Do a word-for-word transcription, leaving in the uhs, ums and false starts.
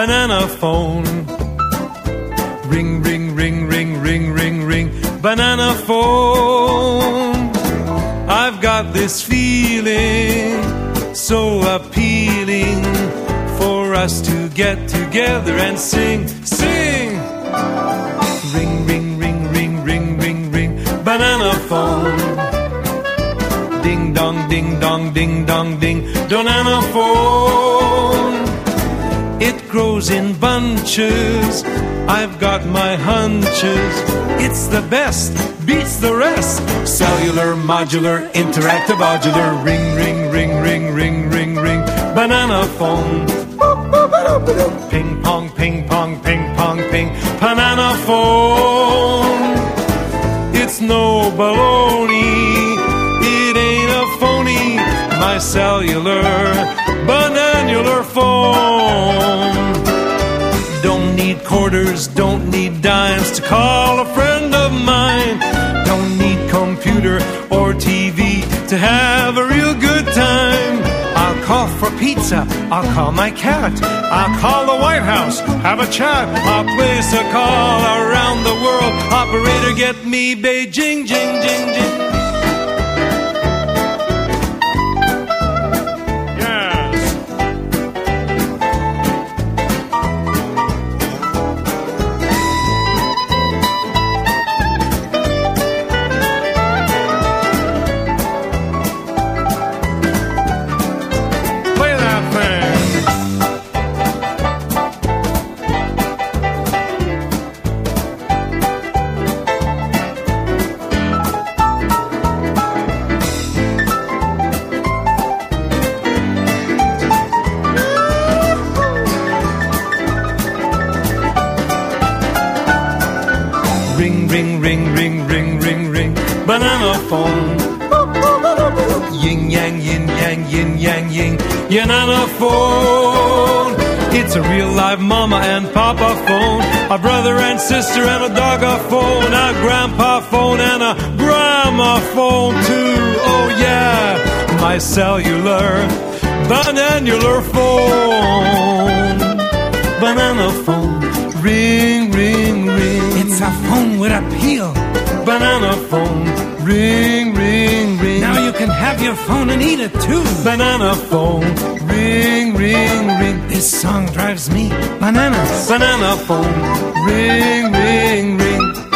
banana phone. Ring, ring, ring, ring, ring, ring, ring, banana phone. I've got this feeling so appealing for us to get together and sing, sing. Ring, ring, ring, ring, ring, ring, ring, banana phone. Ding dong, ding dong, ding dong, ding, banana phone. It grows in bunches, I've got my hunches. It's the best, beats the rest. Cellular, modular, interactive, modular. Ring, ring, ring, ring, ring, ring, ring, banana phone. Ping pong, ping pong, ping pong, ping, banana phone. It's no baloney, it ain't a phony. My cellular, bananular phone. Don't need quarters, don't need dimes to call a friend of mine. Don't need computer or T V to have a real good time. I'll call for pizza, I'll call my cat, I'll call the White House, have a chat. I'll place a call around the world. Operator, get me Beijing, jing, jing, jing. Ring, ring, ring, ring, ring, ring, ring, banana phone. Yin yang, yin yang, yin yang, yin, yanana phone. It's a real live mama and papa phone, a brother and sister and a dog a phone, a grandpa phone and a grandma phone too. Oh yeah, my cellular, bananular phone. Banana phone. Ring, ring, ring. It's a phone with appeal. Banana phone. Ring, ring, ring. Now you can have your phone and eat it too. Banana phone. Ring, ring, ring. This song drives me bananas. Banana phone. Ring, ring, ring.